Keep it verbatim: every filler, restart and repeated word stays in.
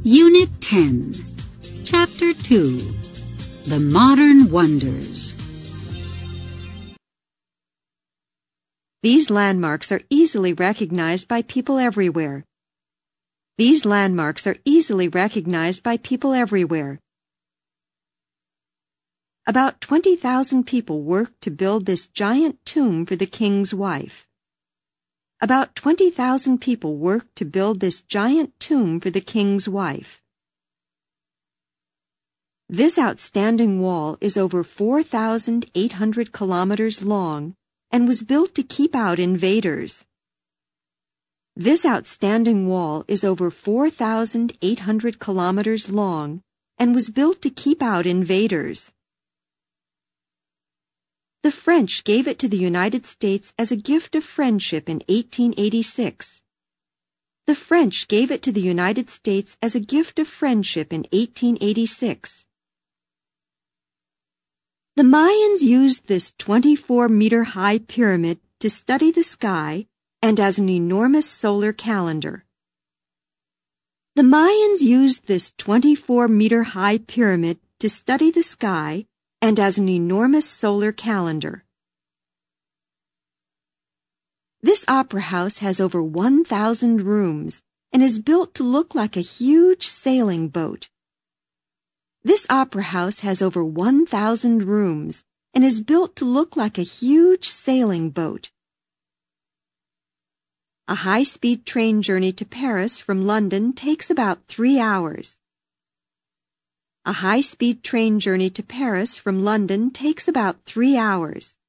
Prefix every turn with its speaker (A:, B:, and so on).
A: Unit ten, Chapter two, The Modern Wonders.
B: These landmarks are easily recognized by people everywhere. These landmarks are easily recognized by people everywhere. About twenty thousand people worked to build this giant tomb for the king's wife. About twenty thousand people worked to build this giant tomb for the king's wife. This outstanding wall is over four thousand eight hundred kilometers long and was built to keep out invaders. This outstanding wall is over four thousand eight hundred kilometers long and was built to keep out invaders. The French gave it to the United States as a gift of friendship in eighteen eighty-six. The French gave it to the United States as a gift of friendship in eighteen eighty-six. The Mayans used this twenty-four meter high pyramid to study the sky and as an enormous solar calendar. The Mayans used this twenty-four meter high pyramid to study the sky and as an enormous solar calendar. This opera house has over one thousand rooms and is built to look like a huge sailing boat. This opera house has over one thousand rooms and is built to look like a huge sailing boat. A high-speed train journey to Paris from London takes about three hours. A high-speed train journey to Paris from London takes about three hours.